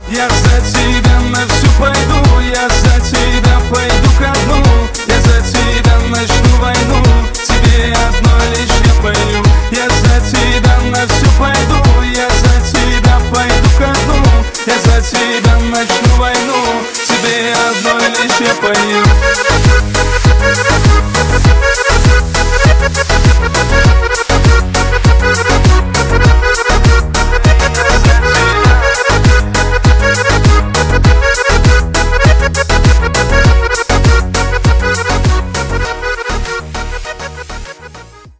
Я за тебя на всю пойду, я за тебя пойду ко дну, я за тебя начну войну.